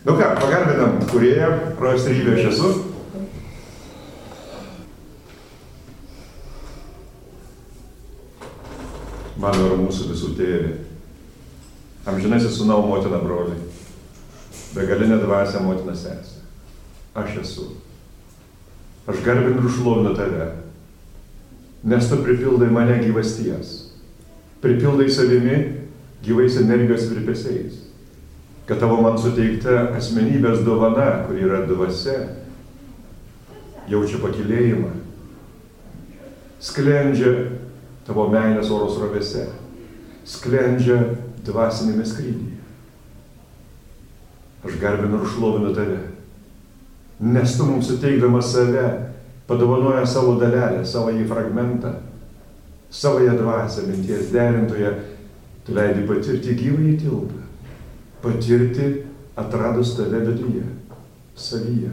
Nu ką, pagarbinam kūrėją, pravastrybę aš esu. Mano ir mūsų visų tėvė. Amžinasis sūnau motina broliai. Begalinė dvasia motina sesė. Aš esu. Aš garbinu ir šlovinu tave. Nes tu pripildai mane gyvasties. Pripildai savimi gyvais energijos virpesiais. Kad tavo man suteikta asmenybės dovana, kur yra dvasia, jaučia pakilėjimą, sklendžia tavo meilės oro srovėse, sklendžia dvasinėme skrydyje. Aš garbinu ir šlovinu tave, nes tu mums suteikdamas save, padovanoja savo dalelę, savąjį fragmentą, savąją dvasią, minties derintoje, tu leidi patirti gyvąjį tiltą. Patirti atradus tave viduje, savyje.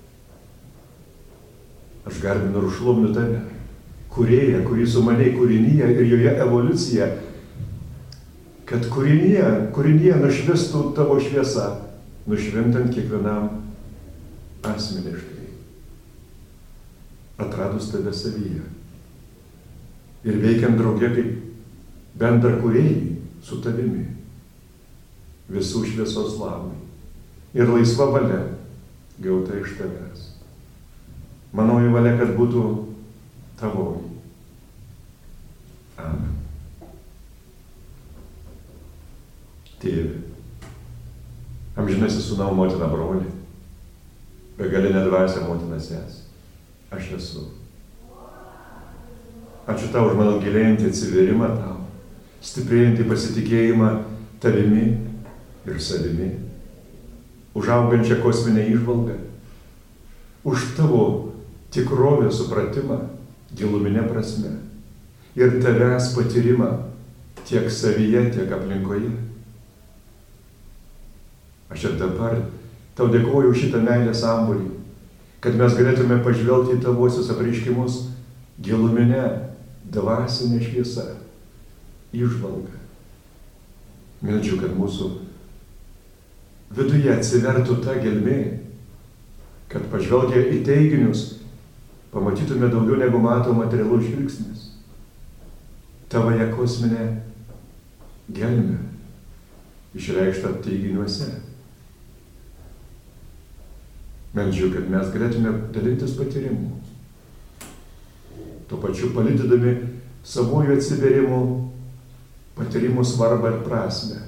Aš garbinu ir šlovinu tave, kūrėją, kurį sumanei kūrinyje ir joje evoliucija, kad kūrinyje nušvistų tavo šviesa, nušvintant kiekvienam asmeniškai, atradus tave savyje ir veikiant drauge kaip bendra kūrėjai su tavimi. Visų šviesos labui ir laisva valia gauta iš tavęs. Manoji valia, kad būtų tavoji. Amen. Tėve, amžinasis sūnau motina broli, begalinė dvasia motina sesė. Aš esu. Ačiū tau už mano gilėjantį atsiverimą tau, stiprėjantį pasitikėjimą tavimi ir savimi, užaugančią kosminę įžvalgą, už tavo tikrovės supratimą giluminė prasme ir tavęs patyrimą tiek savyje, tiek aplinkoje. Aš ir dabar tau dėkoju už šitą meilės sambūrį, kad mes galėtume pažvelgti į tavosius apreiškimus giluminę dvasinę šviesą, įžvalgą. Meldžiu, kad mūsų viduje atsivertų ta gelmė, kad pažvelgę į teiginius pamatytume daugiau negu mato materialus žvilgsnis. Tavoje kosminė gelmė išreikšta teiginiuose. Meldžiu, kad mes galėtume dalintis patyrimu, tuo pačiu palydėdami savųjų atsivėrimų patyrimų svarbą ir prasmę.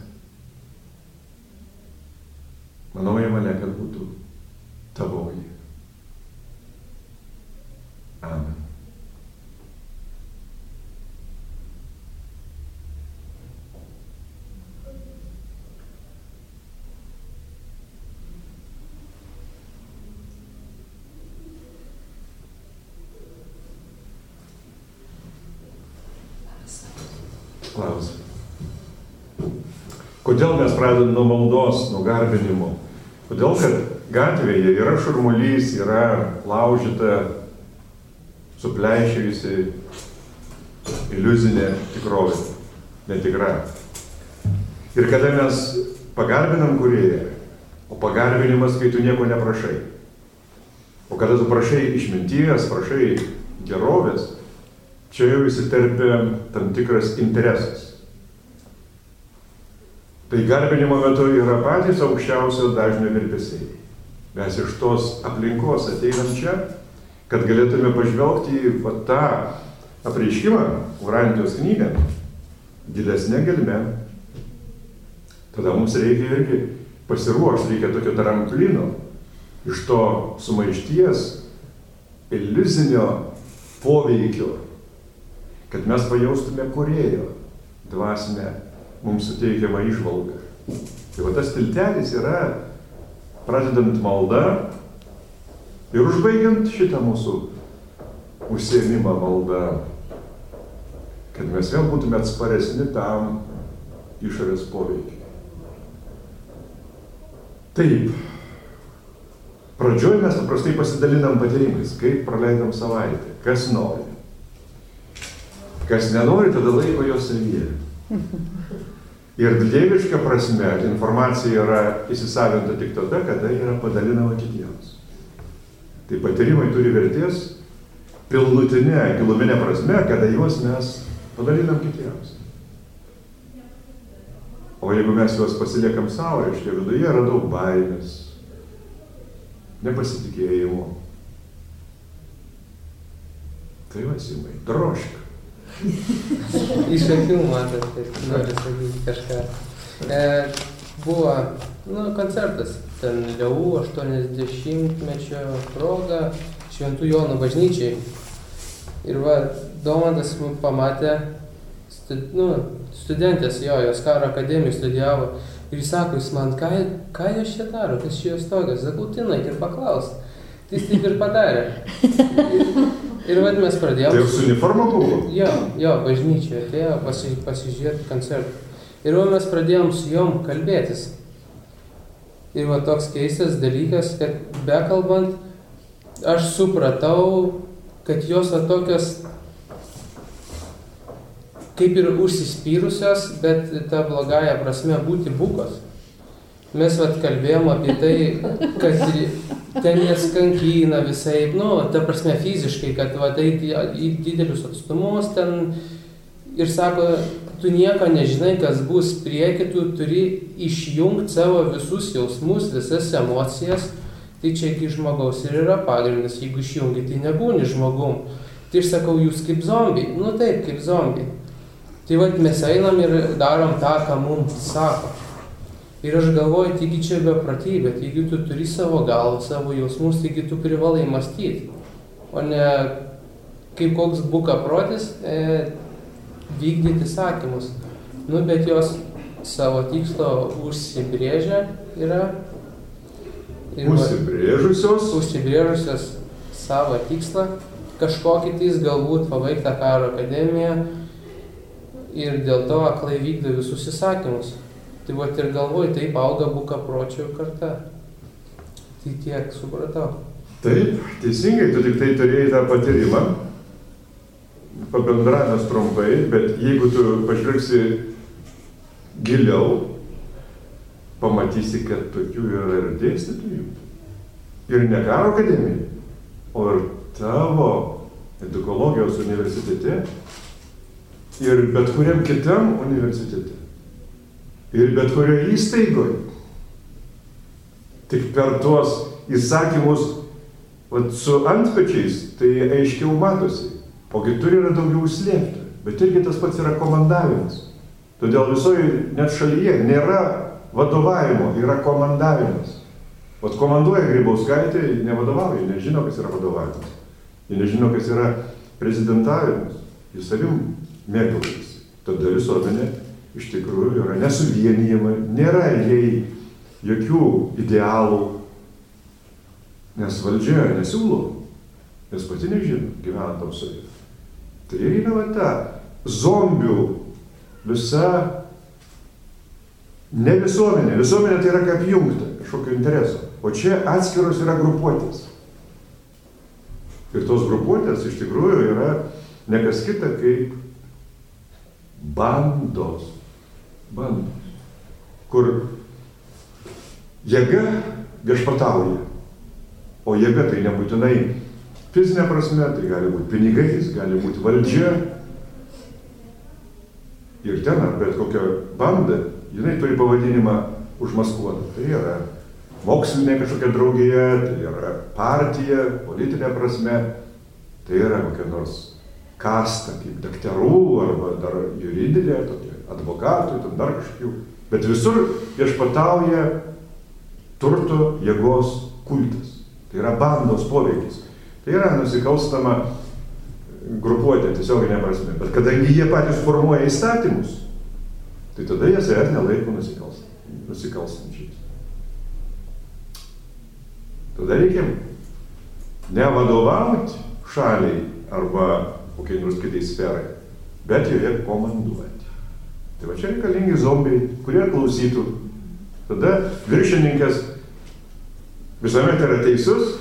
Manoji valia, kad būtų tavoji. Amen. Klausimas. Kodėl mes pradedame nuo maldos, nuo garbinimo? Kodėl, kad gatvėje yra šurmulys, yra laužyta, supleišėjusi iliuzinė tikrovė, netikra. Ir kada mes pagarbinam kūrėją, o pagarbinimas, kai tu nieko neprašai. O kada tu prašai išminties, prašai gerovės, čia jau įsiterpia tam tikras interesas. Tai garbinimo metu yra patys aukščiausio dažnio virpesiai. Mes iš tos aplinkos ateinam čia, kad galėtume pažvelgti į tą apreiškimą, Urantijos knygą, didesnė gelme. Tada mums reikia irgi pasiruošti, reikia tokio taramplino, iš to sumaišties, iliuzinio poveikio, kad mes pajaustume kūrėjo dvasinę mums suteikiamą įžvalgą. Tai va tas tiltelis yra pradedant maldą ir užbaigiant šitą mūsų užsiėmimą maldą, kad mes vėl būtume atsparesni tam išorės poveikiai. Taip, pradžioj mes paprastai pasidalinam patyrimais, kaip praleidom savaitę, kas nori. Kas nenori, tada laiko jo savyje. Ir dieviška prasme informacija yra įsisavinta tik tada, kada yra padalinama kitiems. Tai patyrimai turi vertės pilnutinė, giluminė prasme, kada juos mes padalinam kitiems. O jeigu mes juos pasiliekam savo, reiškia viduje yra daug baimės, nepasitikėjimo. Tai va, Simai, drožk. Iš akių matot, taip, noriu sakyti kažką. Buvo koncertas, ten Liau 80-mečio proga Šventų Jonų bažnyčiai. Ir va, Domantas pamatė, studentės jos karo akademijai studijavo. Ir jis sako, jis man, ką jos čia daro, kas čia jos tokios, sakau, tinak ir paklaus. Tai jis taip ir padarė. Ir vad mes pradėjom... Tai su uniforma buvo? Jo, bažnyčioje atėjo pasižiūrėti koncertą. Ir va mes pradėjom su jom kalbėtis. Ir va toks keistas dalykas, kad bekalbant, aš supratau, kad jos va tokios kaip ir užsispyrusios, bet ta blogąja prasme būti bukos. Mes vat kalbėjom apie tai, kad ten jas kankina visai, ta prasme fiziškai, kad vat eiti į didelius atstumus ten ir sako, tu nieko nežinai, kas bus prieki, tu turi išjungti savo visus jausmus, visas emocijas, tai čia iki žmogaus ir yra pagrindas, jeigu išjungi, tai nebūni žmogum. Tai aš sakau, jūs kaip zombiai, taip, kaip zombiai. Tai vat mes einam ir darom tą, ką mums sako. Ir aš galvoju, taigi čia beprotybė, taigi tu turi savo galvą, savo jausmus, taigi tu privalai mąstyti, o ne kaip koks bukaprotis vykdyti sakymus. Bet jos savo tikslo užsibrėžę yra. Užsibrėžusios savo tikslą, kažkokį tais galbūt pabaigtą karo akademiją ir dėl to aklai vykdo visus įsakymus. Tai vat ir galvoju, taip auga bukapročių karta. Tai tiek supratau. Taip, teisingai, tu tik tai turėjai tą patyrimą, pabendravęs trumpai, bet jeigu tu pažvelgsi giliau, pamatysi, kad tokių yra ir dėstytojų. Ir ne karo akademijai, o ir tavo edukologijos universitete ir bet kuriam kitam universitete. Ir bet kurioje įstaigoje. Tik per tuos įsakymus su antpečiais tai aiškiau matosi. O kitur yra daugiau užslėpta. Bet irgi tas pats yra komandavimas. Todėl visoje net šalyje nėra vadovavimo, yra komandavimas. Vat komanduoja Grybauskaitė, nevadovauja, nežino, kas yra vadovavimas. Jie nežino, kas yra prezidentavimas. Jis savim mėgautis. Tada visuomenė iš tikrųjų yra nesuvienijama, nėra jai jokių idealų, nes valdžia nesiūlo, nes pati nežino, gyvena tamsoje. Tai yra va ta zombių visa, ne visuomenė, visuomenė tai yra kaip jungta, kažkokio intereso, o čia atskiros yra grupuotės. Ir tos grupuotės iš tikrųjų yra ne kas kita kaip bandos, kur jėga viešpatauja, o jėga tai nebūtinai fizinė prasme, tai gali būti pinigais, gali būti valdžia. Ir ten, bet kokia banda, jinai turi pavadinimą užmaskuotą. Tai yra mokslinė kažkokia draugija, tai yra partija, politinė prasme, tai yra kokia nors kasta, kaip daktarų, arba dar juridinė, tokia advokatų, ten dar kažkokių. Bet visur viešpatauja turto jėgos kultas. Tai yra bandos poveikis. Tai yra nusikalstama grupuotė, tiesioginė prasme. Bet kadangi jie patys formuoja įstatymus, tai tada jie savęs nelaiko nusikalstančiais. Tada reikia nevadovauti šaliai arba kokiai nors kitai sferai, bet joje komanduoti. Tai va čia reikalingi zombiai, kurie klausytų. Tada viršininkas visuomet yra teisus,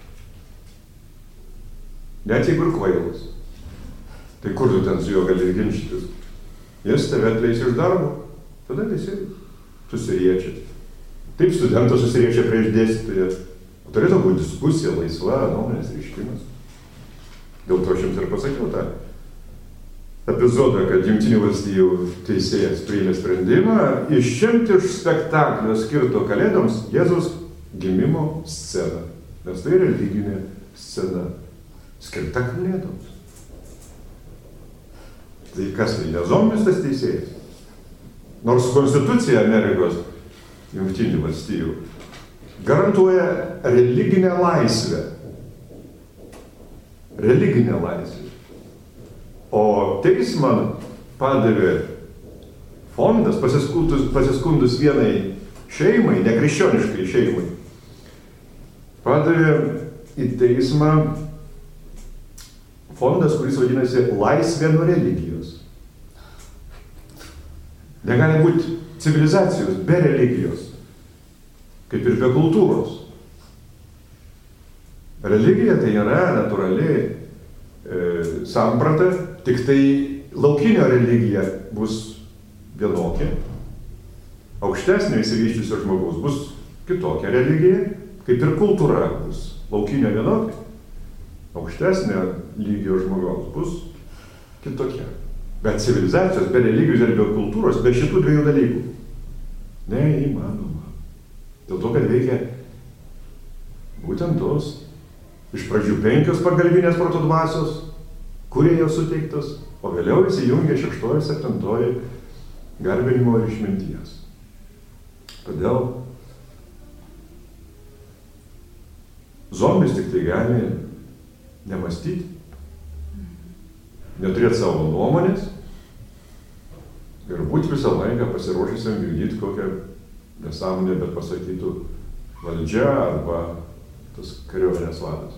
net jeigu ir kvailas. Tai kur tu ten su juo gali ginčytis? Jis tave atleis iš darbo, tada visi susiriečia. Taip studentas susiriečia prieš dėstytoją. Turėtų būti diskusija, laisva, nuomonės reiškimas. Dėl to aš jums ir pasakiau tą epizodą, kad Jungtinių valstijų teisėjas priėmė sprendimą išimti iš spektaklio skirto Kalėdoms Jėzaus gimimo sceną. Nes tai religinė scena skirta Kalėdoms. Tai kas tai, ne zombis tas teisėjas? Nors Konstitucija Amerikos Jungtinių valstijų garantuoja religinę laisvę. Religinę laisvę. O teismą padavė fondas, pasiskundus vienai šeimai, nekrikščioniškai šeimai, padavė į teismą fondas, kuris vadinasi Laisvė nuo religijos. Negali būti civilizacijos be religijos, kaip ir be kultūros. Religija tai yra natūrali samprata, tik tai laukinio religija bus vienokia, aukštesnio išsivyščiusio žmogaus bus kitokia religija, kaip ir kultūra bus laukinio vienokia, aukštesnio lygio žmogaus bus kitokia. Bet civilizacijos, be religijos ir be kultūros, be šitų dviejų dalykų neįmanoma. Dėl to, kad veikia būtent tos iš pradžių 5 pagalbinės proto dvasios, kurie jau suteiktos, o vėliau įsijungia 6 ir 7 garbinimo ir išminties. Todėl zombis tik tai gali nemąstyti, neturėti savo nuomonės ir būti visą laiką pasiruošusiam vykdyti kokią nesąmonę, bet pasakytų valdžia arba tas kariuomenės vadas.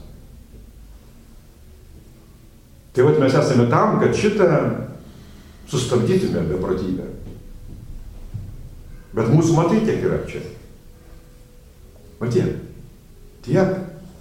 Tai vat mes esame tam, kad šitą sustabdytume beprotybę. Bet mūsų matai tiek yra čia. Matie, tiek.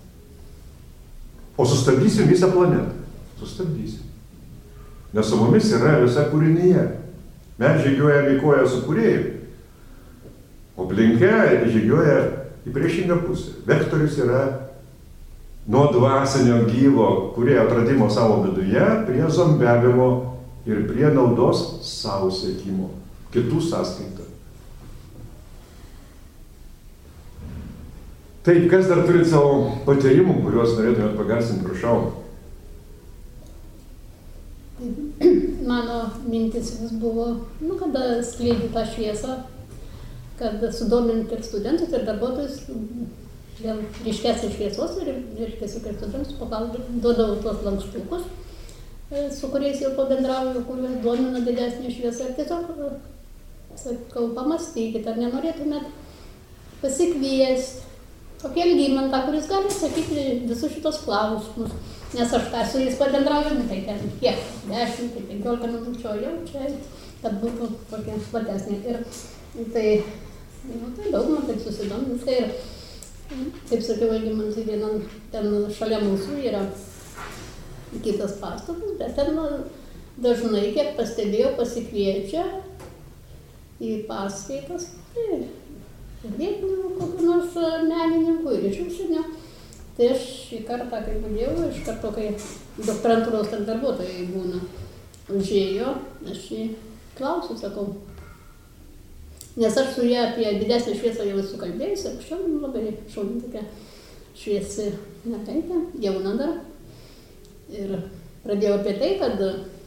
O sustabdysim visą planetą. Sustabdysim. Nes su mumis yra visa kūrinyje. Mes žygiuojame į koją su kūrėju, o aplinka žygiuoja į priešingą pusę. Vektorius yra nuo dvasinio gyvo kūrėjo atradimo savo viduje prie zombiavimo ir prie naudos savo siekimo, kitų sąskaitą. Taip, kas dar turi savo patyrimų, kuriuos norėtumėt pagarsinti, prašau? Mano mintis vis buvo, kada skleidžiu tą šviesą, kad sudominti ir studentus, ir darbuotojus dėl ryškesnės šviesos ir ryškesnės studentus duodavau tuos lankstukus, su kuriais jau pabendrauju, kuriuos domina didesnė šviesa. Ir tiesiog sakau, pamastykit, ar nenorėtumėt pasikviesti tokį Algimantą, kuris gali atsakyti visus šitos klausimus. Nes aš tą su jais pabendrauju, tai ten kiek, 10-15 minučių, jau čia, kad būtų tokia platesnė. Ir tai daug man taip susidomins. Tai ir, kaip sakiau, Algimantai, ten šalia mūsų yra kitas pastatas, bet ten dažnai, kiek pastebėjau, pasikviečia į paskaitas. Tai vietinių kokių nors menininkų ir iš užsienio. Tai aš šį kartą, kai budėjau, iš karto, kai doktorantūros ten darbuotojai būna, užėjo, aš jį klausiu, sakau. Nes aš su ja apie didesnį šviesą jau esu kalbėjusi, anksčiau labai šauni tokia šviesi mergaitė, jauna dar. Ir pradėjau apie tai, kad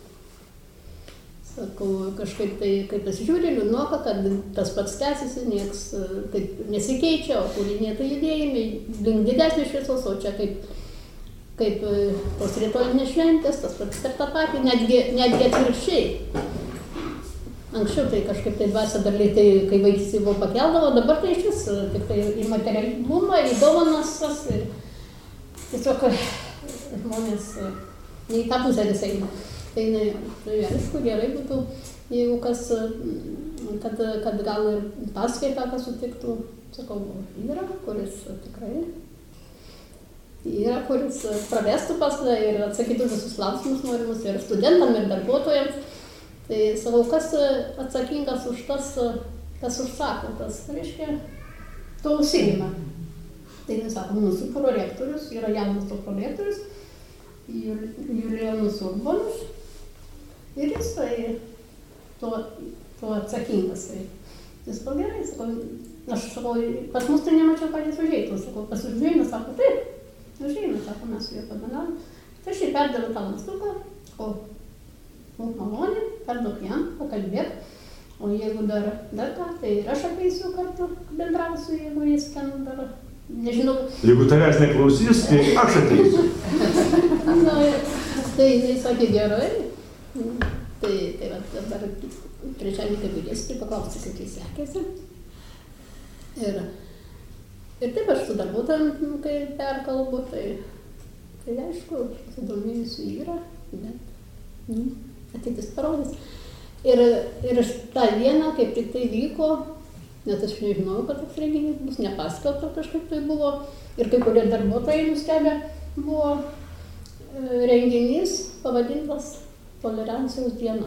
sakau, kažkaip tai, kai pasižiūrė, liūdnoka, kad tas pats tęsiasi, nieks taip nesikeičia, o kūriniai tai judėjimai, link didesnės šviesos, o čia kaip tos rytojinės šventės, tas pats per tą patį, netgi atvirkščiai. Anksčiau tai kažkaip tai dvasia dar tai, kai vaikystėje buvo pakeldavo, dabar tai iš vis tik tai į materialumą, į dovanas, ir tiesiog žmonės ne į tą pusę visai eina. Tai aišku, gerai būtų, jeigu kas, kad gal ir paskaitą, kas sutiktų, sakau, yra, kuris tikrai yra, kuris pravestų paskaitą ir atsakytų visus klausimus norimus ir studentam, ir darbuotojams. Tai sakau, kas atsakingas už tas, kas užsako, tas reiškia, to užsiima. Tai jis sako, mūsų prorektorius, yra jaunas to prorektorius, Julijonas Urbonas, ir jisai to atsakingas. Jis to gerai, sakau, aš sakau, pas mus tai nemačiau, kad jis užeitų, sakau, pas užeina, sako, taip, užeina, sako, mes su juo padarom. Tai aš jį perdaviau tą lankstuką, o malonė, perduok jam, pakalbėk, o jeigu dar ką, tai ir aš ateisiu kartu bendrausiu, jeigu jis ten dar, nežinau. Jeigu tavęs neklausys, tai aš ateisiu. Na, tai jis sakė gerai, tai va, dar trečiąjį kabinės, tai paklausė, kaip jis sekėsi. Ir taip aš su darbuotojam, kai perkalbu, tai aišku, sudomėjusių yra, bet ateitis parodys. Ir tą dieną, kaip tik tai vyko, net aš nežinojau, kad toks renginys bus, nepaskelbta kažkaip tai buvo, ir kai kurie darbuotojai nustebę, buvo renginys pavadintas Tolerancijos diena.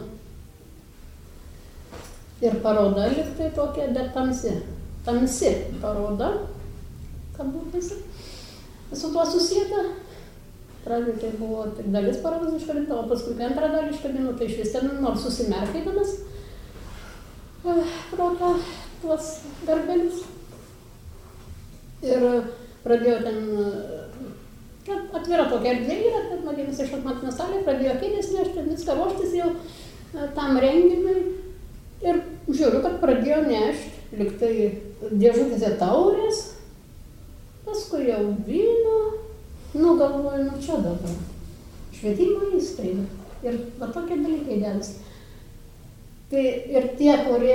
Ir paroda lyg tai tokia, bet tamsi paroda, kad būtėsi su tuo susieta. Pradžioj tai buvo tik dalis parodos iškabinta, o paskui antrą dalį iškabino, tai iš vis ten nors susimerkėdamas pro tuos darbelius. Ir pradėjo ten, atvira tokia erdvė yra, ten vadinasi šachmatinė salė, pradėjo kėdės nešti, viską ruoštis jau tam renginiui. Ir žiūriu, kad pradėjo nešti, lyg tai dėžutėse taurės, paskui jau vyno. Nu, galvoju, čia dabar. Švietimo įstaiga. Ir va tokie dalykai dedasi. Tai ir tie,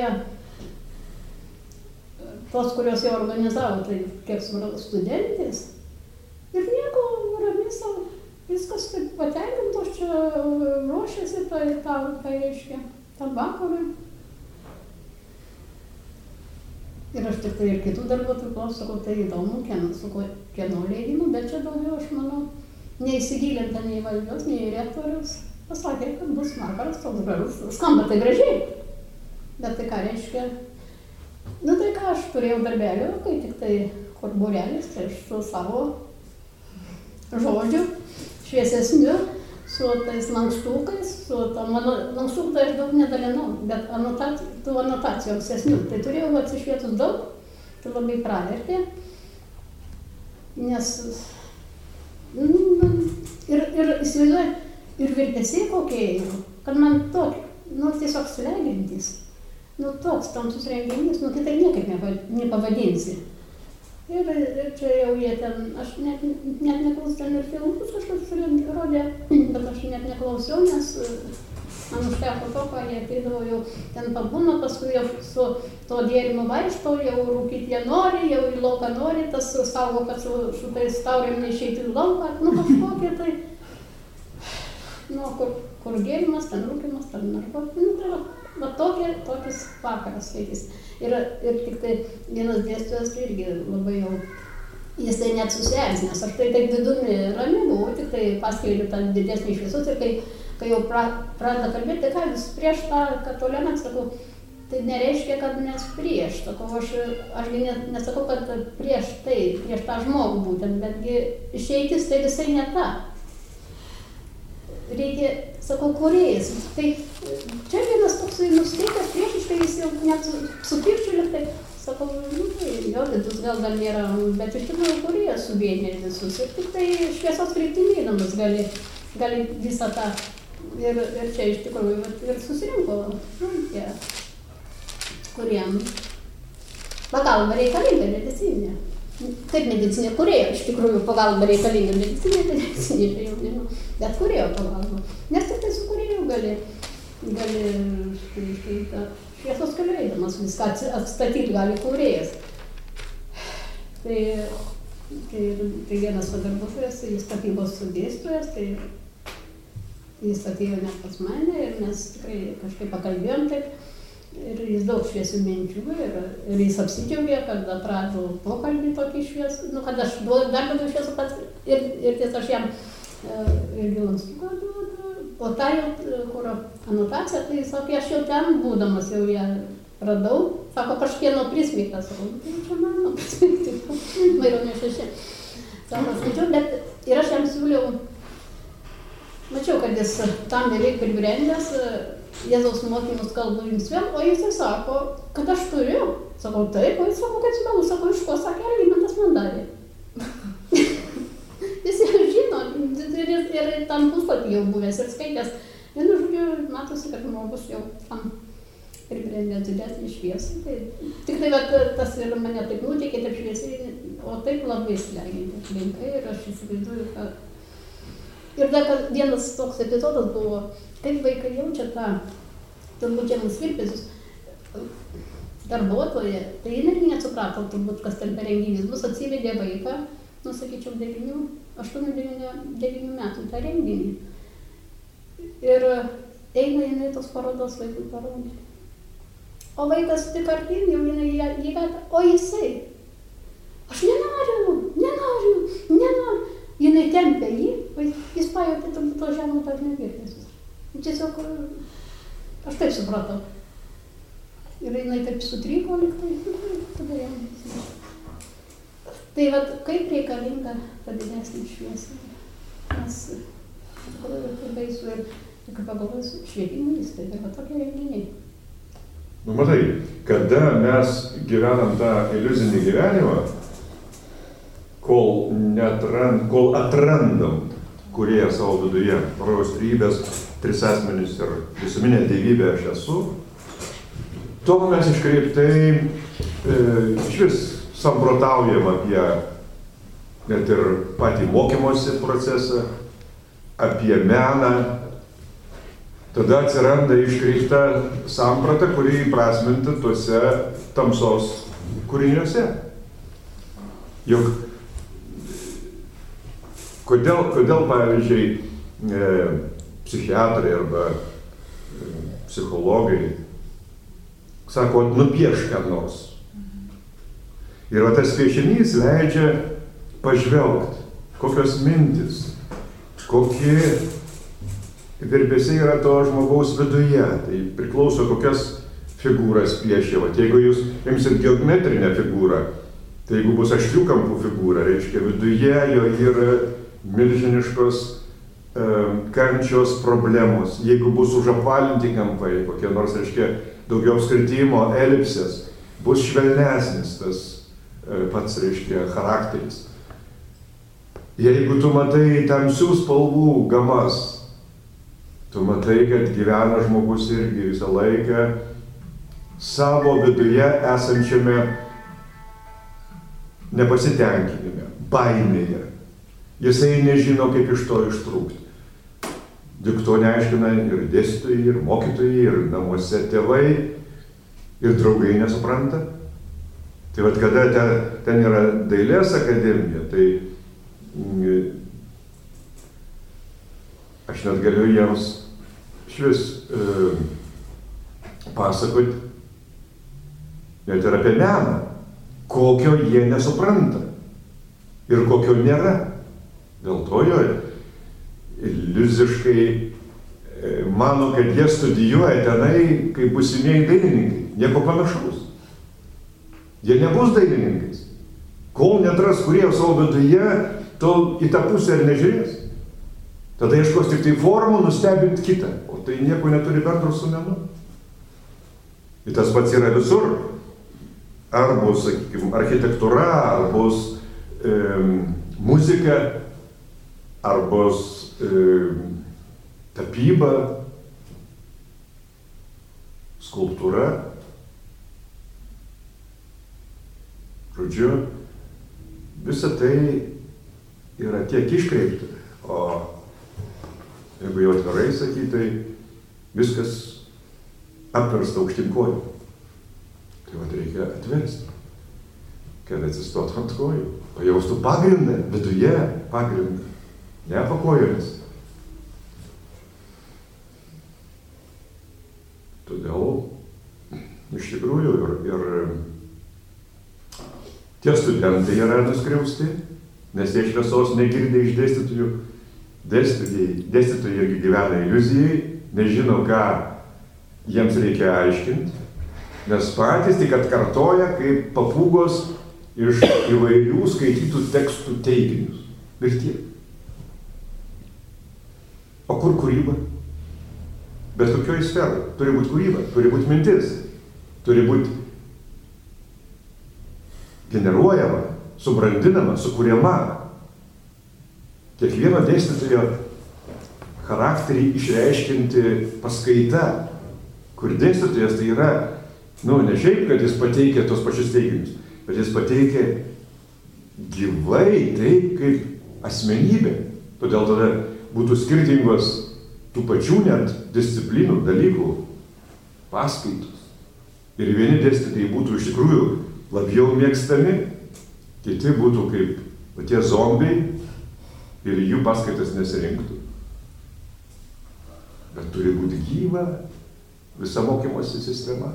kurios jau organizavo, tai kiek supratau, studentės. Ir nieko, ramiai savo, viskas taip patenkintos čia ruošiasi, tai reiškia, tam vakarui. Ir aš tik tai ir kitų darbuotojų klausiu, sakau, tai įdomu, kieno leidimų, bet čia daugiau, aš manau, neįsigilinta nei valdžios, nei rektorius. Pasakė, kad bus vakaras toks gražus, skamba tai gražiai. Bet tai ką reiškia? Nu tai ką, aš turėjau darbelį, kai tik tai kur būrelis, tai aš su savo žodžiu šviesesniu, su tais lankstukais, su tom lankstukų tai aš daug nedalinau, bet tų anotacijų ankstesnių, tai turėjau atsišvietus daug, tai labai pravertė, nes ir įsivaizduoju, ir virpesiai kokie ėjo, kad man tokie, nu tiesiog slegiantys, nu toks tamsus renginys, nu kitai niekaip nepavadinsi. Ir čia jau jie ten, aš net neklausiau, ten ir filmus kažkas rodė, bet aš net neklausiau, nes man užteko to, ką jie ateidavo jau ten pabūna, paskui jau su to gėrimu vaikšto, jau rūkyti jie nori, jau į lauką nori, tas saugo, kad su tais taurėm neišeiti į lauką, nu kažkokie tai, nu kur gėrimas, ten rūkimas, ten narkotikai, nu tai va tokius vakaras skaitys. Ir tik tai vienas dėstytojas tai irgi labai jau, jis tai net susierzinęs, aš tai taip vidumi rami buvau, tik tai paskelbiu tą didesnį šviesus ir kai jau pradeda kalbėti, tai ką jūs prieš tą toleranciją, sakau, tai nereiškia, kad mes prieš, sakau, aš nesakau, kad prieš tą žmogų būtent, betgi išeitis tai visai ne ta. Reikia, sakau, kūrėjas. Tai čia vienas toksai nusteikęs priešiškai, jis jau net supirčiulė, tai sakau, nu tai jo vidus gal dar nėra, bet iš tikrųjų kūrėjas suvienė visus. Ir tik tai šviesos kryptimėdamas gali visą tą. Ir čia iš tikrųjų ir susirinko, nu, tie, kuriem pagalba reikalinga medicininė. Kaip medicinė kūrėjo, iš tikrųjų pagalba reikalinga medicinė, tai jau nežinau, bet kūrėjo pagalba. Nes tik tai su kūrėjo gali šviesos keliu eidamas viską atstatyti gali kūrėjas. Tai vienas darbuotojas, jis tapybos dėstytojas, tai jis atėjo net pas mane ir mes tikrai kažkaip pakalbėjom taip. Ir jis daug šviesių minčių ir jis apsidžiaugė, kad atrado pokalbį tokį šviesų, nu, kad aš dar daugiau šviesų pats ir tiesa aš jam irgi lankstuką duodu, O ta jau, kur anotacija, tai sakė, aš jau ten būdamas jau ją radau. Sako, kažkieno prismygtas. Sakau, tai čia mano prismygti. Maironio 6. Sako, skaičiau, bet ir aš jam siūliau, mačiau, kad jis tam beveik pribrendęs, Jėzaus mokymus kalbu jums vėl, o jisai sako, kad aš turiu. Sakau, taip, o jis sako, kad smelu, sako, iš ko, sakė, Algimantas man davė. Jis jau žino, ir tam puslapį jau buvęs ir skaitęs. Vienu žodžiu, matosi, kad žmogus jau tam pribrendė didesnį šviesą. Tai, tik tai, bet tas ir mane taip nuteikė, taip šviesiai, o taip labai slegianti aplinka ir aš įsivaizduoju, kad... Ir dar vienas toks epizodas buvo, kaip vaikai jaučia tą, turbūt čia mums virpesius, darbuotoja, tai jinai nesuprato turbūt, kas ten per renginys bus, atsivedė vaiką, nu, sakyčiau, 8-9 metų tą renginį. Ir eina jinai tos parodos vaikui parodė. O vaikas tik artin, jau jinai jį veda, o jisai, aš nenoriu. Jinai tempė jį, jis pajutė turbūt to žemų dar nevirpesius. Tiesiog, aš taip supratau. Ir jinai taip sutryko, tada jam įsivažiavo. Tai vat, kaip reikalinga ta didesnė šviesa. Nes, tikrųjų, tai baisu ir tik pagalvojus švietimo įstaiga, va tokie renginiai. Nu, matai, kada mes gyvenam tą iliuzinį gyvenimą, kol atrandam kūrėją savo viduje, rojaus trybės, 3 asmenys ir visuminė dievybė aš esu, to mes iškreiptai išvis samprotaujam apie net ir patį mokymosi procesą, apie meną. Tada atsiranda iškreipta samprata, kuri įprasminta tuose tamsos kūriniuose. Juk kodėl pavyzdžiui, psichiatrai arba psichologai sako, nupiešk ką nors. Ir va tas piešinys leidžia pažvelgti, kokios mintis, kokie virpesiai yra to žmogaus viduje. Tai priklauso, kokias figūras piešia. Vat jeigu jūs imsit geometrinę figūrą, tai jeigu bus aštrių kampų figūra, reiškia viduje jo yra milžiniškos kančios problemos. Jeigu bus užapvalinti kampai, kokie nors, reiškia, daugiau apskritimo, elipsės, bus švelnesnis tas pats, reiškia, charakteris. Jeigu tu matai tamsių spalvų gamas, tu matai, kad gyvena žmogus irgi visą laiką savo viduje esančiame nepasitenkinime, baimėje. Jisai nežino, kaip iš to ištrūkti. Juk to neaiškina ir dėstytojai, ir mokytojai, ir namuose tėvai, ir draugai nesupranta. Tai vat kada ten yra dailės akademija, tai aš net galiu jiems išvis pasakoti net ir apie meną, kokio jie nesupranta ir kokio nėra. Dėl to jo iliuziškai mano, kad jie studijuoja tenai kaip būsimieji dailininkai. Nieko panašaus. Jie nebus dailininkais. Kol netras kūrėjo savo viduje, tol į tą pusę ir nežiūrės. Tada ieškos tik tai formų nustebinti kitą. O tai nieko neturi bendro su menu. Ir tas pats yra visur. Ar bus, sakykime, architektūra, ar bus muzika, ar bus tapyba, skulptūra. Žodžiu, visa tai yra tiek iškreipta, o jeigu jau atvirai sakyti, tai viskas apversta aukštyn kojų. Tai vat reikia atversti, kad atsistotų ant kojų, pajaustų pagrindą, viduje pagrindą, ne po kojomis. Todėl iš tikrųjų ir tie studentai yra nuskriausti, nes jie šviesos negirdė iš dėstytojų. Dėstytojai irgi gyvena iliuzijai, nežino, ką jiems reikia aiškinti, nes patys tik atkartoja kaip papūgos iš įvairių skaitytų tekstų teiginius. Ir tiek. O kur kūryba? Bet kokioje sferoje turi būti kūryba, turi būti mintis, turi būti generuojama, subrandinama, sukūriama. Kiekvieno dėstytojo charakterį išreiškinti paskaita, kur dėstytojas tai yra, ne šiaip, kad jis pateikia tos pačius teiginius, bet jis pateikia gyvai, taip kaip asmenybė. Todėl tada būtų skirtingos tų pačių net disciplinų, dalykų, paskaitos. Ir vieni dėstytojai būtų iš tikrųjų labiau mėgstami, kiti būtų kaip tie zombiai ir jų paskaitas nesirinktų. Bet turi būti gyva visa mokymosi sistema.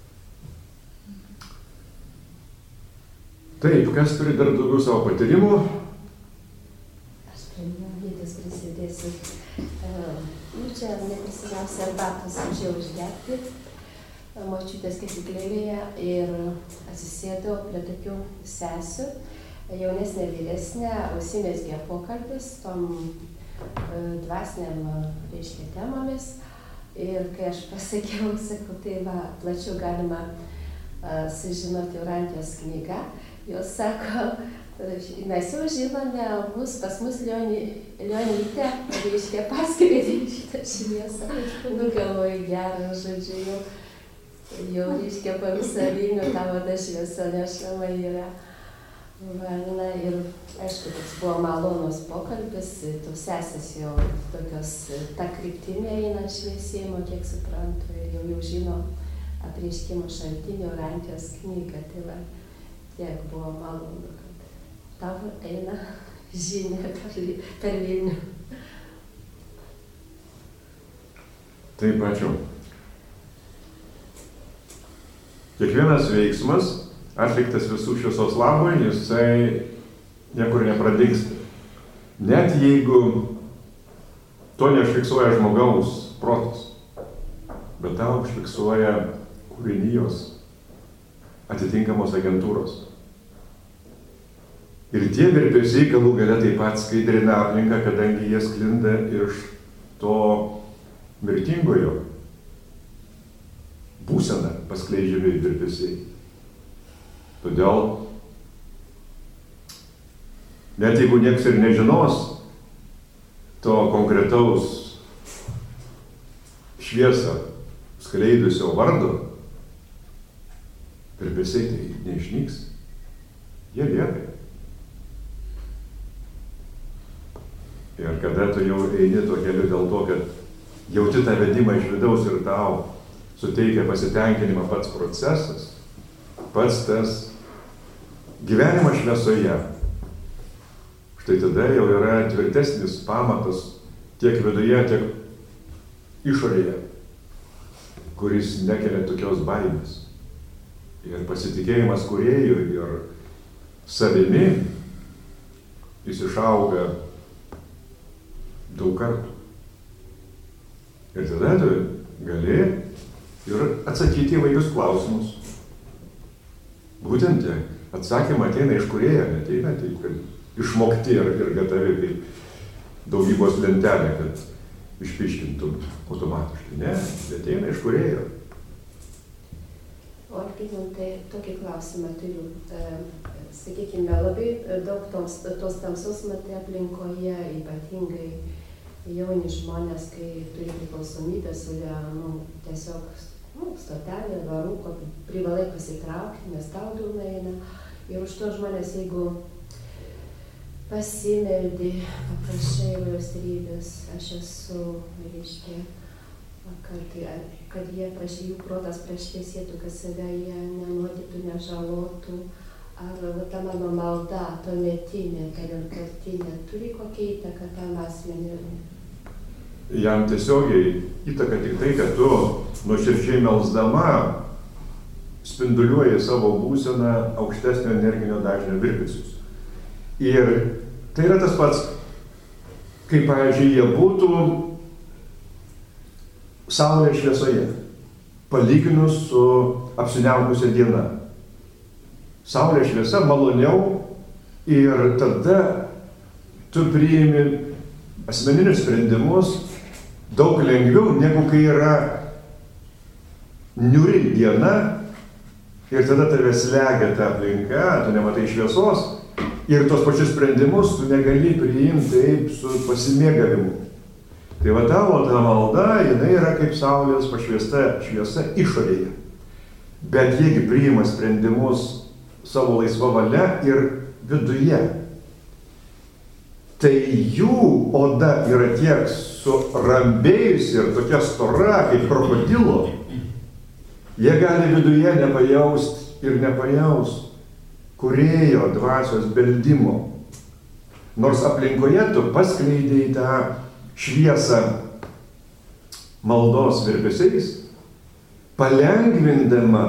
Taip, kas turi dar daugiau savo patyrimų? Aš prie minutės prisidėsiu. Čia neprisimiausia arbatos mažiau užgerti močiutės kepyklėlėje ir atsisėdau prie tokių sesių, jaunesnė, vyresnė, užsimezgė pokalbis tom dvasiniam, temomis. Ir kai aš pasakiau, sakau, tai va, plačiau galima sužinoti Urantijos knygą. Jos sako, mes jau žinome, pas mus Leonytė, paskleidė šitą šviesą. Galvoju, gerą, žodžiu, jau po visą Vilnių tavo ta šviesa nešama yra. Na, ir aišku, toks buvo malonus pokalbis, tos sesės jau tokios ta kryptimi eina šviesėjimo, kiek suprantu, ir jau žino apreiškimo šaltinio Urantijos knygą. Tai va, tiek buvo malonu, kad tavo eina žinia per Vilnių. Taip, ačiū. Kiekvienas veiksmas atliktas visų šviesos labui, jisai niekur nepradingsta. Net jeigu to neužfiksuoja žmogaus protas, bet tą užfiksuoja kūrinijos atitinkamos agentūros. Ir tie virpesiai galų gale taip pat skaidrina aplinką, kadangi jie sklinda iš to mirtingojo būseną paskleidžiami virpesiai. Todėl, net jeigu nieks ir nežinos to konkretaus šviesą skleidusio vardo, virpesiai tai neišnyks, jie lieka. Ir kada tu jau eini tuo keliu dėl to, kad jauti tą vedimą iš vidaus ir tau suteikia pasitenkinimą pats procesas, pats tas gyvenimas šviesoje. Štai tada jau yra tvirtesnis pamatas tiek viduje, tiek išorėje, kuris nekelia tokios baimės. Ir pasitikėjimas kūrėju ir savimi jis išauga daug kartų. Ir tada tu gali ir atsakyti į vairius klausimus. Būtent atsakymą ateina iš kūrėjo, neteina taip, kad išmokti ir gatavi kaip daugybos lentelė, kad išpiškintum automatiškai. Ne, ateina iš kūrėjo. O Algimantai, tokį klausimą turiu. Sakykime, labai daug tos tamsos matai aplinkoje, ypatingai jauni žmonės, kai turi priklausomybės, tiesiog stotelė, varų, privalai pasitraukti, nes tau dūna eina. Ir už to žmonės, jeigu pasimeldi, paprašai valstybės, aš esu, reiškia, kad jie jų protas prašviesėtų, kad save jie nenuodytų, nežalotų. Ar ta mano malda, tuometinė, vienkartinė, turi kokią įtaką tam asmeniui? Jam tiesiogiai įtaka tik tai, kad tu nuoširdžiai melsdama spinduliuoji savo būseną aukštesnio energinio dažnio virpesius. Ir tai yra tas pats, kaip, pavyzdžiui, jie būtų saulės šviesoje, palyginus su apsiniaukusia diena. Saulės šviesa maloniau ir tada tu priimi asmeninius sprendimus daug lengviau, negu kai yra niūri diena ir tada tave slegia ta aplinka, tu nematai šviesos ir tos pačius sprendimus tu negali priimti taip su pasimėgavimu. Tai va tavo ta malda, jinai yra kaip saulės pašviesta šviesa išorėje. Bet jiegi priima sprendimus savo laisva valia ir viduje. Tai jų oda yra tiek surambėjusi ir tokia stora kaip krokodilo, jie gali viduje nepajaust ir nepajaust kūrėjo dvasios beldimo. Nors aplinkoje tu paskleidėjai tą šviesą maldos virpesiais, palengvindama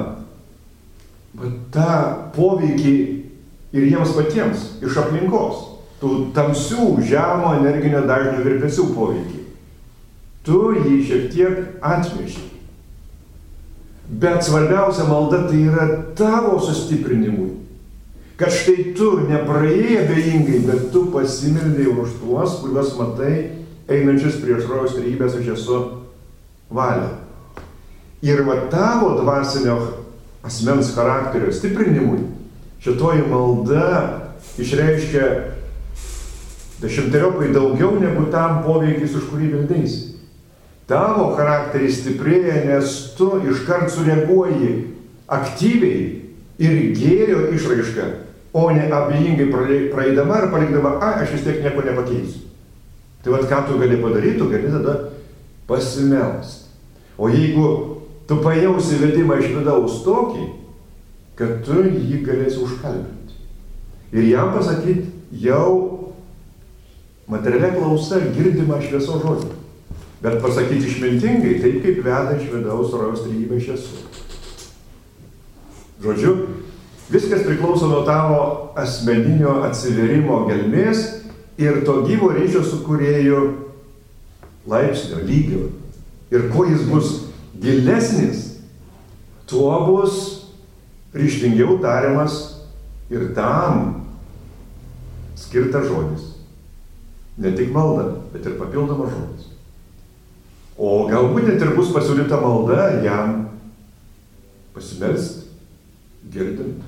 tą poveikį ir jiems patiems iš aplinkos. Tų tamsių, žemo energinio dažnio virpesių poveikį. Tu jį šiek tiek atveži. Bet svarbiausia malda tai yra tavo sustiprinimui. Kad štai tu nepraėjai abejingai, bet tu pasimeldei už tuos, kuriuos matai einančius prieš rojaus trejybės aš esu valia. Ir va tavo dvasinio asmens charakterio stiprinimui šitoji malda išreiškia dešimteriopai daugiau negu tam poveikis, už kurį vildeisi. Tavo charakteris stiprėja, nes tu iškart sureaguoji aktyviai ir gėrio išraišką, o ne abejingai praeidama ar palikdama, aš vis tiek nieko nepakeisiu. Tai vat ką tu gali padaryti, tu gali tada pasimelst. O jeigu tu pajausi vedimą iš vidaus tokį, kad tu jį galėsi užkalbinti. Ir jam pasakyti jau materialia klausa girdima šviesos žodžiu. Bet pasakyti išmintingai, taip kaip veda iš vidaus rojaus trejybę aš esu. Žodžiu, viskas priklauso nuo tavo asmeninio atsiverimo gelmės ir to gyvo ryšio su kūrėju laipsnio, lygio. Ir kuo jis bus gilesnis, tuo bus ryžtingiau tariamas ir tam skirtas žodis. Ne tik malda, bet ir papildomas žodis. O galbūt net ir bus pasiūlyta malda jam pasimelst, girdint.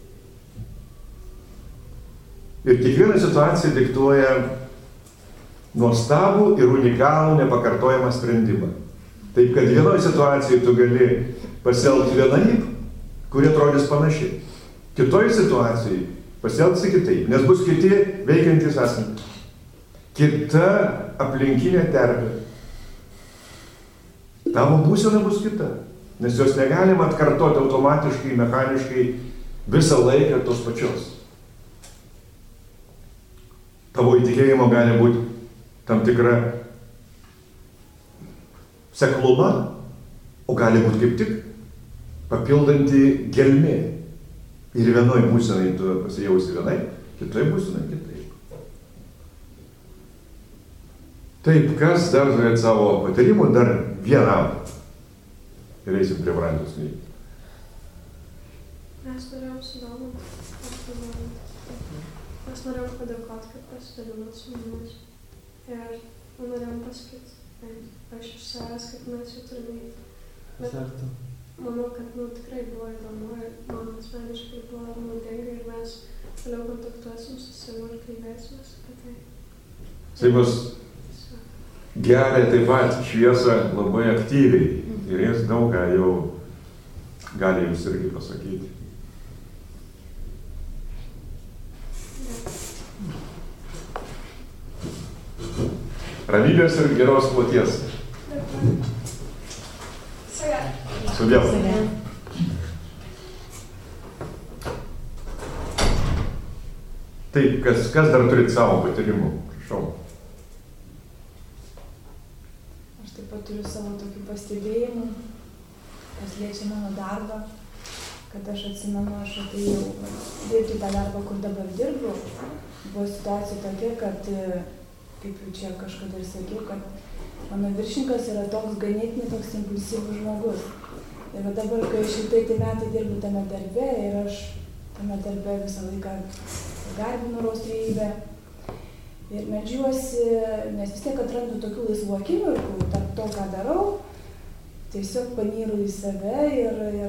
Ir kiekviena situacija diktuoja nuostabų ir unikalų nepakartojamą sprendimą. Taip, kad vienoje situacijoje tu gali pasielgti vienaip, kuri atrodys panašiai. Kitoje situacijoje pasielgsi kitaip, nes bus kiti veikiantys asmenys. Kita aplinkinė terpė. Tavo būsena bus kita, nes jos negalima atkartoti automatiškai, mechaniškai visą laiką tos pačios. Tavo įtikėjimo gali būti tam tikra sekluma, o gali būti kaip tik papildanti gelmė. Ir vienoj būsenai tu pasijausi vienai, kitoj būsenai kitaip. Taip, kas dar turėt savo patarimų, dar vienam. Ir eisim prie Brandijos knygų. Mes norėjom sudominti. Mes norėjom padėkoti, kad pasidalinot su mumis. Ir norėjom pasakyti, aš iš savęs, kad mes jau turime. Bet manau, kad tikrai buvo įdomu ir man asmeniškai buvo naudinga ir mes toliau kontaktuosim su Simu ir kalbėsimės apie tai. Simas geria taip pat šviesą labai aktyviai ir jis daug ką jau gali jums irgi pasakyti. Ramybės ir geros kloties. Sudėl. Taip, kas dar turit savo patyrimų? Prašau. Aš taip pat turiu savo tokių pastebėjimų, kas liečia mano darbą, kad aš atsimenu, aš atėjau dirbti tą darbą, kur dabar dirbu. Buvo situacija tokia, kad kaip jau čia kažkada ir sakiau, kad mano viršininkas yra toks ganėtinai toks impulsyvus žmogus. Ir dabar, kai šitai metai dirbu tame darbe ir aš tame darbe visą laiką garbinu Rostrybę ir meldžiuosi, nes vis tiek atrandu tokių laisvų akimirkų tarp to, ką darau, tiesiog panyru į save ir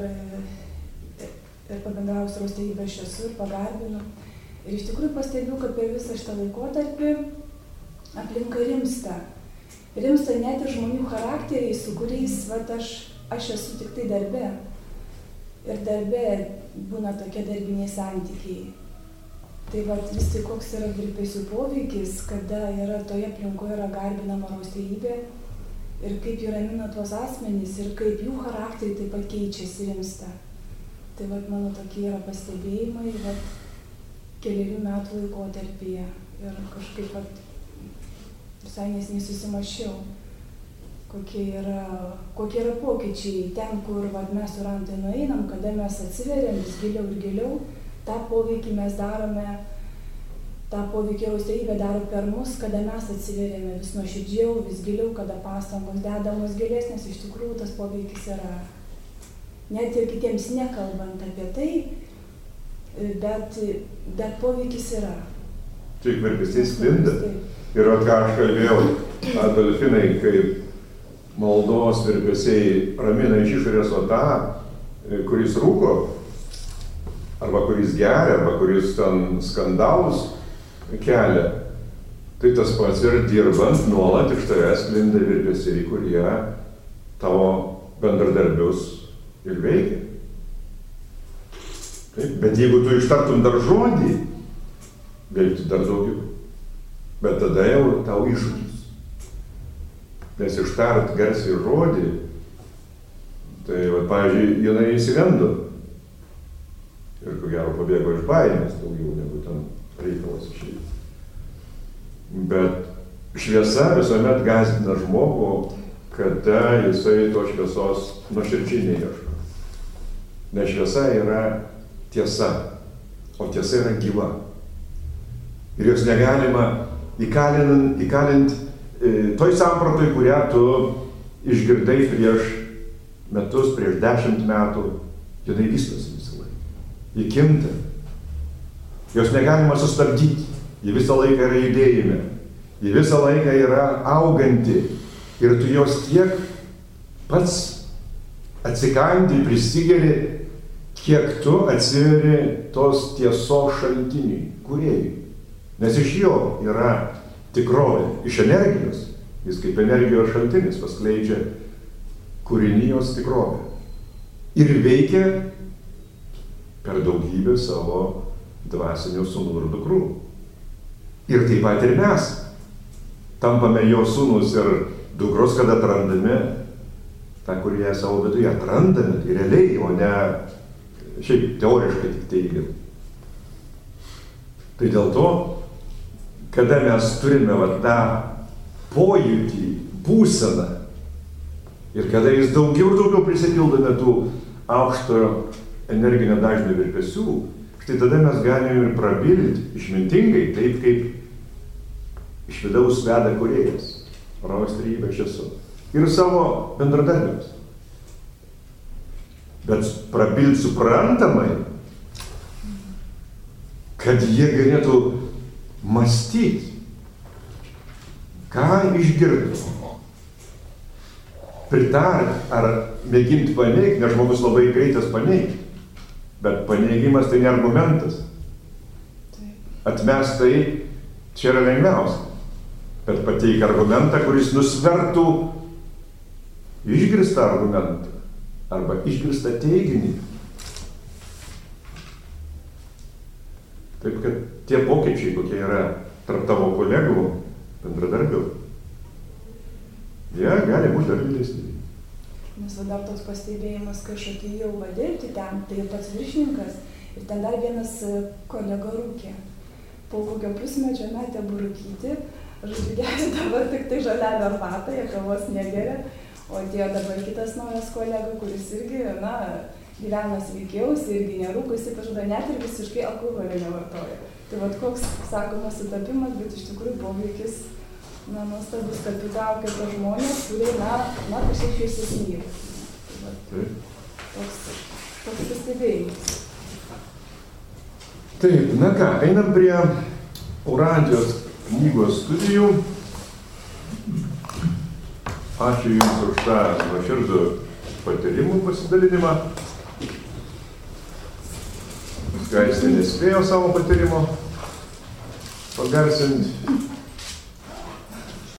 pabendrauju su Rostrybė aš esu ir pagarbinu. Ir iš tikrųjų pastebiu, kad per visą šitą laikotarpį aplinka rimsta. Rimsta net ir žmonių charakteriai, su kuriais aš esu tik tai darbe. Ir darbe būna tokie darbiniai santykiai. Tai vis tik koks yra virpesių poveikis, kada yra toje aplinkoje yra garbinama Rostrybė ir kaip jų ramina tuos asmenys ir kaip jų charakteriai taip pat keičiasi, rimsta. Tai mano tokie yra pastebėjimai kelerių metų laikotarpyje ir kažkaip visai neseniai susimašiau, kokie yra pokyčiai ten, kur mes su Rantai nueinam, kada mes atsiveriam vis giliau ir giliau, tą poveikį mes darome, tą poveikį Rostrybė daro per mus, kada mes atsiveriame vis nuoširdžiau, vis giliau, kada pastangos dedamos gilesnės, iš tikrųjų tas poveikis yra. Net ir kitiems nekalbant apie tai, bet poveikis yra. Tik virpesiai sklinda. Ir ką aš kalbėjau, Adolfinai, kaip maldos virpesiai ramina iš išorės tą, kuris rūko, arba kuris geria, arba kuris ten skandalus kelia. Tai tas pats ir dirbant nuolat iš tavęs sklinda virpesiai, kurie tavo bendradarbius ir veikia. Taip, bet jeigu tu ištartum dar žodį, veikti dar daugiau. Bet tada jau tau iššūkis. Nes ištart garsiai žodį, tai, pavyzdžiui, jinai įsigando. Ir ko gero pabėgo iš baimės daugiau negu ten reikalas išeiti. Bet šviesa visuomet gąsdina žmogų, kada jisai to šviesos nuoširdžiai neieško. Nes šviesa yra tiesa, o tiesa yra gyva. Ir jos negalima įkalint toj sampratoj, kurią tu išgirdai prieš metus, prieš 10 metų, jinai vystosi visą laiką. Ji kinta. Jos negalima sustabdyti. Ji visą laiką yra judėjime. Ji visą laiką yra auganti. Ir tu jos tiek pats atsikandi, prisigeri, kiek tu atsiveri tos tiesos šaltiniui, kūrėjui. Nes iš jo yra tikrovė, iš energijos. Jis kaip energijos šaltinis paskleidžia kūrinijos tikrovę. Ir veikia per daugybę savo dvasinių sūnų ir dukrų. Ir taip pat ir mes tampame jo sūnus ir dukros, kad atrandame tą, kurie savo viduje atrandame, tai realiai, o ne šiaip teoriškai tik teigiam. Tai dėl to, kada mes turime tą pojūtį, būseną ir kada jis daugiau ir daugiau prisipildome tų aukštojo energinio dažnio virpesių, štai tada mes galime ir prabilti išmintingai, taip kaip iš vidaus veda kūrėjas, Rostrybė aš esu. Ir savo bendradarbiams. Bet prabilti suprantamai, kad jie galėtų mąstyti, ką išgirdo. Pritarti ar mėginti paneigti, nes žmogus labai greitas paneigti. Bet paneigimas tai ne argumentas. Atmest tai čia yra lengviausia. Bet pateik argumentą, kuris nusvertų išgirstą argumentą arba išgirstą teiginį. Taip kad tie pokyčiai, kokie yra tarp tavo kolegų, bendradarbių, jie gali būti dar didesni. Nes dar toks pastebėjimas, kai aš atėjau dirbti ten, tai pats viršininkas ir ten dar vienas kolega rūkė. Po kokio pusmečio metė burukyti, žodžiu, geria dabar tik tai žaliavę arbatą, jie kavos negeria, o atėjo dabar kitas naujas kolega, kuris irgi, gyvena sveikiausi, irgi nerūkusi, pažada, net ir visiškai alkoholio nevartoja. Tai koks, sakoma, sutapimas, bet iš tikrųjų poveikis nuostabus, kad pritraukia tos žmonės, kurie, kažkaip šviesesni. Toks pastebėjimas. Taip, na ką, einam prie Olandijos knygos studijų. Ačiū Jums už tą nuoširdų patyrimų pasidalinimą. Skaistė nespėjo savo patyrimo pagarsinti.